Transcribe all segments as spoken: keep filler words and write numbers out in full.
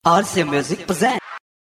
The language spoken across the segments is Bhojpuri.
R C Music present.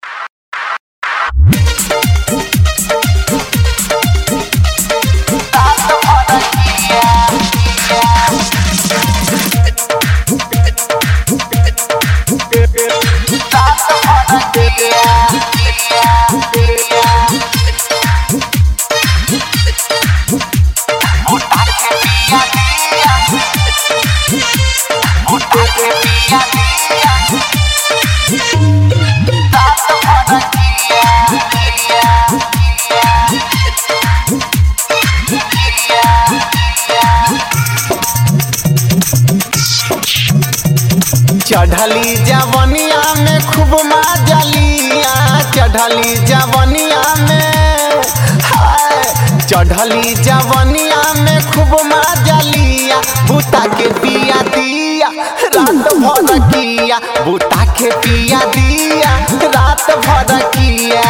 चढ़ली जवनिया में खूब मजा लिया, चढ़ली जवनिया में हाय चढ़ली जवनिया में खूब मजा लिया। बूता के पिया दिया रात भर किया, बूता के पिया दिया रात भर किया,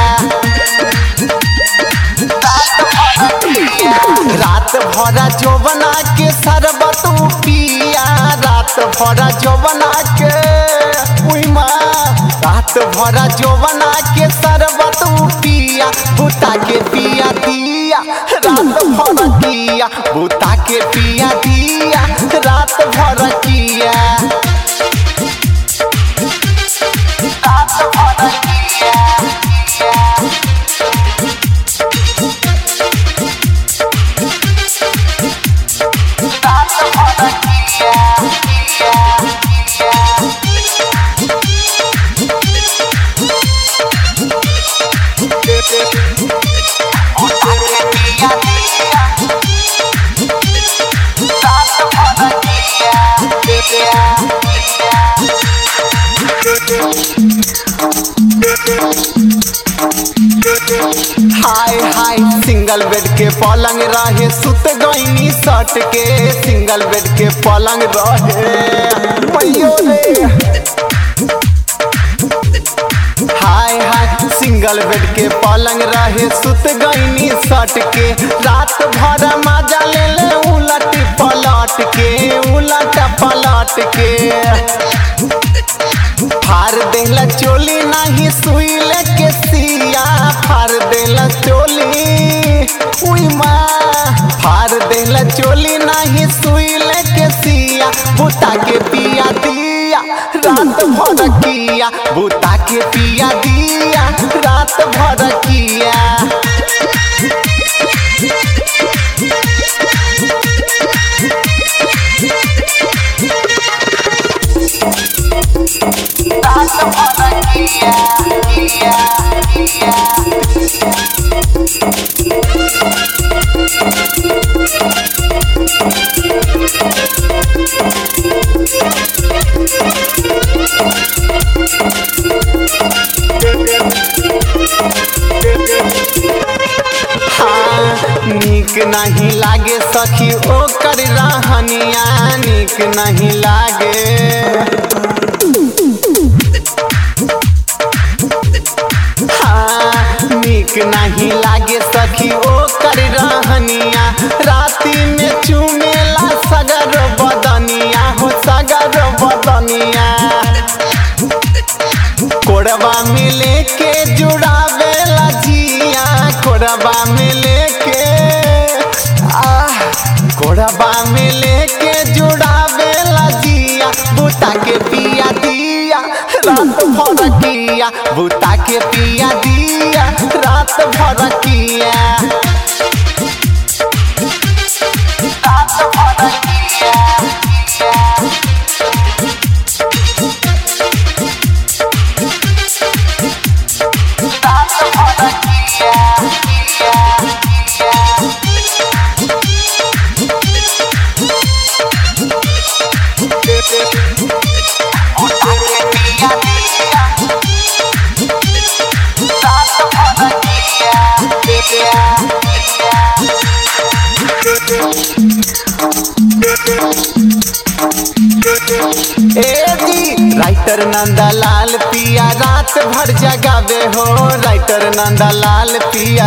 रात भरा जो बना के शरबत पिया, रात भरा जो बना के उइमा रात भरा जो बना के शरबत पिया। बूता के पिया दिया रात भर किया, बूता के पिया दिया रात भर किया, रात भर किया। हाय हाय सिंगल बेड के पलंग रहे, सुत गईनी सट के सिंगल बेड के पलंग रहे मैयो रे। हाय हाय सिंगल बेड के पलंग रहे, सुत गईनी सट के, रात भर मजा ले ले उलट पलट के, उलट पलट के। फार देला चोली नहीं सुई लेके सिया, फार देला चोली उई माँ, फार देला चोली नहीं सुई लेके सिया। बूता के पिया दिया रात भर किया, बूता के पिया दिया रात भर किया। नीक नहीं लागे सखी ओकर रहनिया, नीक नहीं लागे, हाँ नीक नहीं लागे सखी ओकर रहनिया। राती में चुमेला सगर बदनिया हो, सगर बदनिया, कोरबा में लेके जुड़ावेला जिया, कोरबा में लेके आह कोरबा में लेके जुड़ावेला जिया। बूता के पिया दिया रात भर किया, बूता के पिया दिया रात भर किया, रात भर किया। राइटर नंदलाल पिया रात भर जगावे हो, राइटर नंदलाल पिया।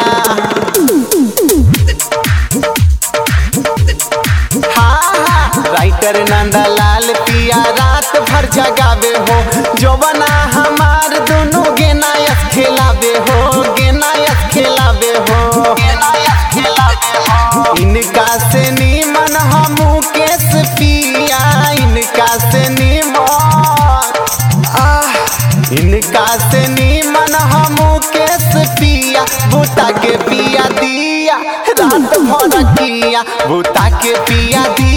हाँ हाँ राइटर नंदलाल पिया रात भर जगावे हो, जो बना हमार दोनों गेनायस खेलावे हो, गेनायस खेलावे हो, गेनायस खेलावे हो। इनका से नीमन हमू केस पिया, इनका से नीमन आह इनका से नीमन हमू केस पिया, बूता के पिया दिया रात भर किया, बूता के पिया दिया